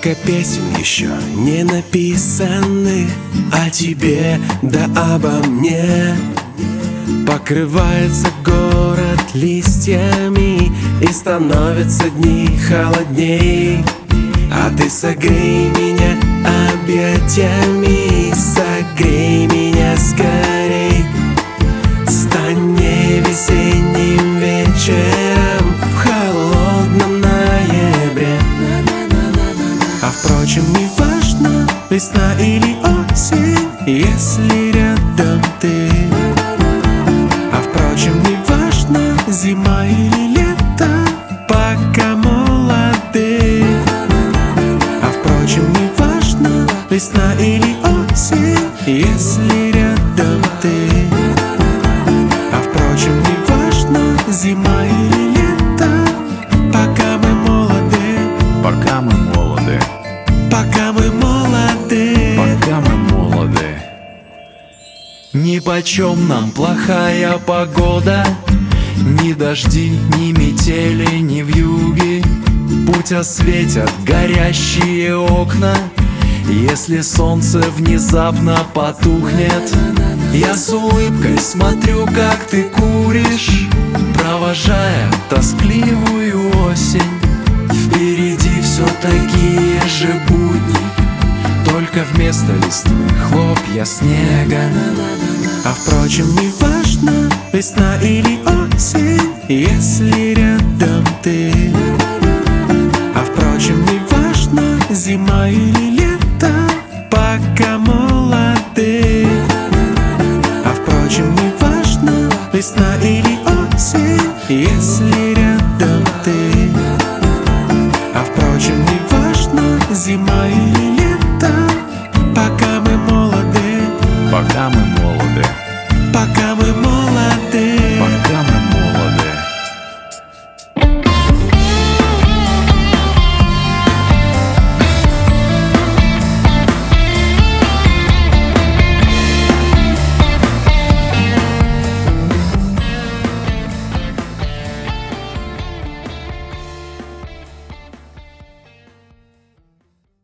Сколько песен еще не написаны о тебе, да обо мне. Покрывается город листьями, и становятся дни холодней. А ты согрей меня объятиями, согрей меня скорей. Стань мне весенним вечером в холодном ноябре. А впрочем, не важно, весна или осень, если рядом ты. А впрочем, не важно, зима или лето, пока молоды. А впрочем, не важно, весна или осень, если рядом ты. А впрочем, не важно, зима или лето, пока мы молоды. Пока мы молоды. Пока мы молоды. Пока мы молоды. Нипочем нам плохая погода, ни дожди, ни метели, ни вьюги. Путь осветят горящие окна, если солнце внезапно потухнет. Я с улыбкой смотрю, как ты куришь, провожая тоскливую осень. Впереди все такие же будни, только вместо листвы хлопья снега. А впрочем, не важно, весна или осень, если рядом ты. А впрочем, не важно, зима или